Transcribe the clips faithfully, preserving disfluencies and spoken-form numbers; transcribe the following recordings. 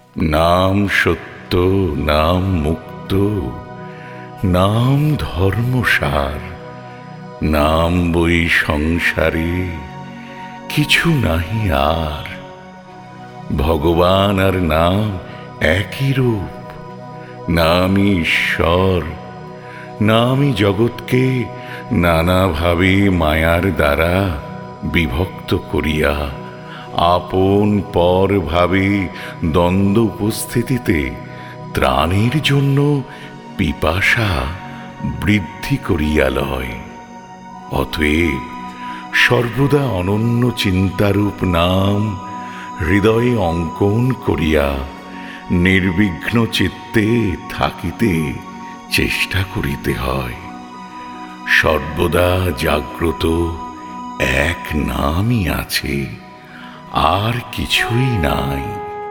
নাম সত্য, নাম মুক্ত, নাম ধর্মসার। নাম বই সংসারে কিছু নাহি আর। ভগবান আর নাম একই রূপ। নামই ঈশ্বর, নামই জগৎকে নানাভাবে মায়ার দ্বারা বিভক্ত করিয়া আপন পর ভাবে দ্বন্দ্ব উপস্থিতিতে ত্রাণের জন্য পিপাসা বৃদ্ধি করিয়া লয়। অতএব সর্বদা অনন্য চিন্তারূপ নাম হৃদয়ে অঙ্কন করিয়া নির্বিঘ্ন চিত্তে থাকিতে চেষ্টা করিতে হয়। সর্বদা জাগ্রত এক নামই আছে, আর কিছুই নাই।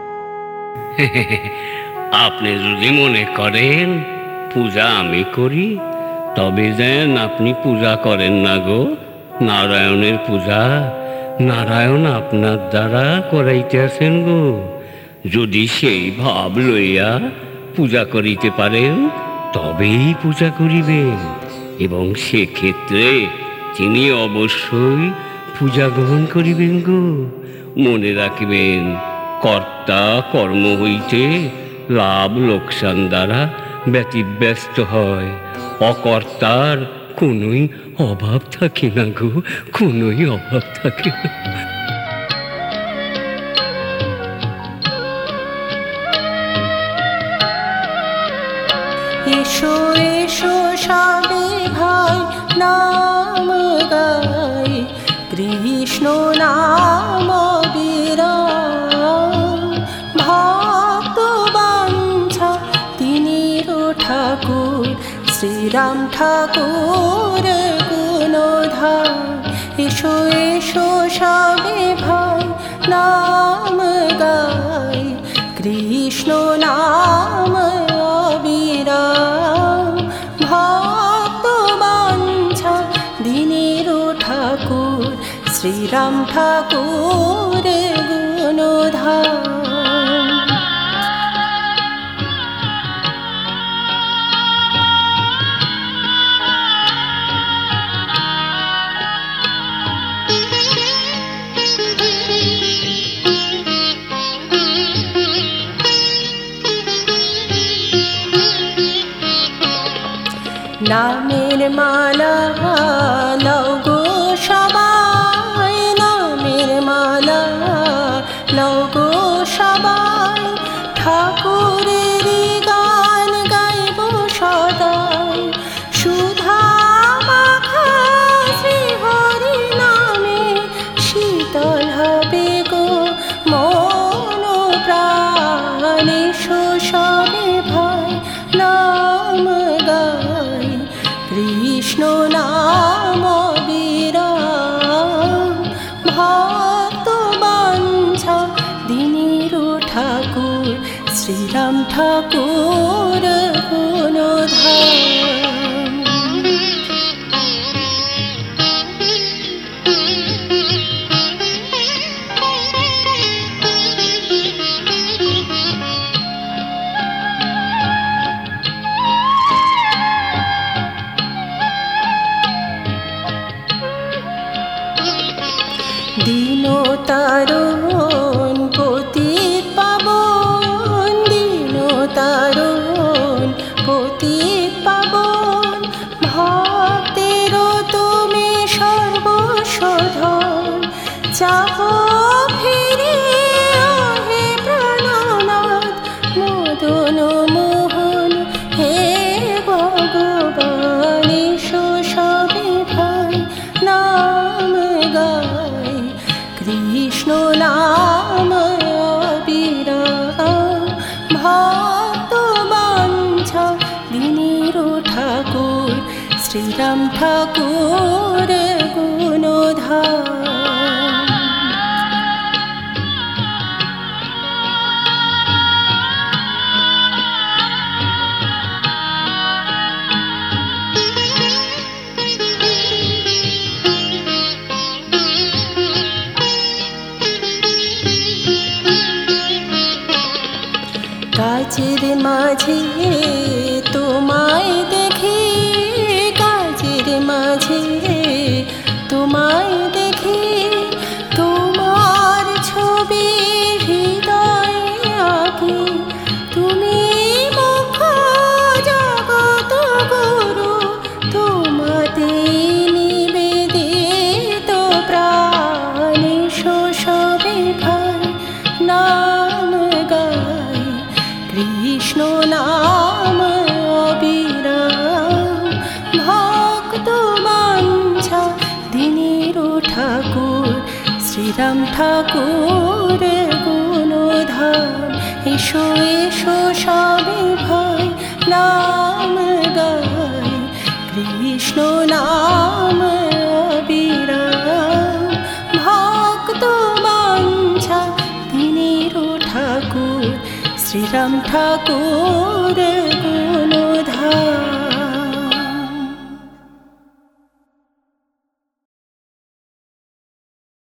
আপনি যদি মনে করেন পূজা আমি করি, তবে যেন আপনি পূজা করেন না গো। নারায়ণের পূজা নারায়ণ আপনার দ্বারা করাইতেছেন গো। যদি সেই ভাব লইয়া পূজা করিতে পারেন, তবেই পূজা করিবেন, এবং সেক্ষেত্রে তিনি অবশ্যই পূজা গ্রহণ করিবেন গো। মনে রাখবেন, কর্তা কর্ম হইতে লাভ লোকসান দ্বারা ব্যতিব্যস্ত হয়। অকর্তার কোনোই অভাব থাকে না গো, কোনোই অভাব থাকে না। এসো এসো সবে ভাই নাম গাই, কৃষ্ণ নাম বিরাম। ভক্ত বাঞ্ছা তিনির ঠাকুর, শ্রীরাম ঠাকুর গুণধাম। এসো এসো সবে ভাই নাম গাই, কৃষ্ণ নাম অবিরাম। ভক্ত বাঞ্ছা দিনের ঠাকুর, শ্রীরাম ঠাকুর গুণধাম। নামের মালা লও গো সবাই, নামের মালা লও গো সবাই। ঠাকুরের গান গাইব সদাই, সুধা মাখা শ্রী হরি নামে শীতল হবে গো মন প্রাণ। এসো সবে ভাই নাম গাই, কৃষ্ণ নাম বিরাম। ভক্ত বাঞ্ছা দিনের ঠাকুর, শ্রীরাম ঠাকুর গুণধাম। দীন তারণ পতিত পাবন, দীন তারণ পতিত পাবন। ভক্তের তুমি সর্বশোধন, চাহ ফিরে হে প্রাণনাথ মদন মোহন হে ভগবান। এসো সবে ভাই নাম গাই, কৃষ্ণ নাম অবিরাম। ভক্ত বাঞ্ছা দিনের ঠাকুর, শ্রীরাম ঠাকুর গুণধাম। কাজের মাঝে তোমায় দেখি, কাজের মাঝে তোমায় দেখি, তোমার ছবি হৃদয়ে আঁকি। তুমি মুখ জগৎ গুরু, তোমাতে নিবেদিত প্রাণ। এসো সবে ভাই নাম গাই, কৃষ্ণ নাম অবিরাম। ভক্ত বাঞ্ছা দিনের ঠাকুর, শ্রীরাম ঠাকুর গুণধাম। এসো এসো সবে ভাই নাম গাই, কৃষ্ণ নাম অবিরাম। ভক্ত বাঞ্ছা দিনের ঠাকুর, শ্রীরাম ঠাকুর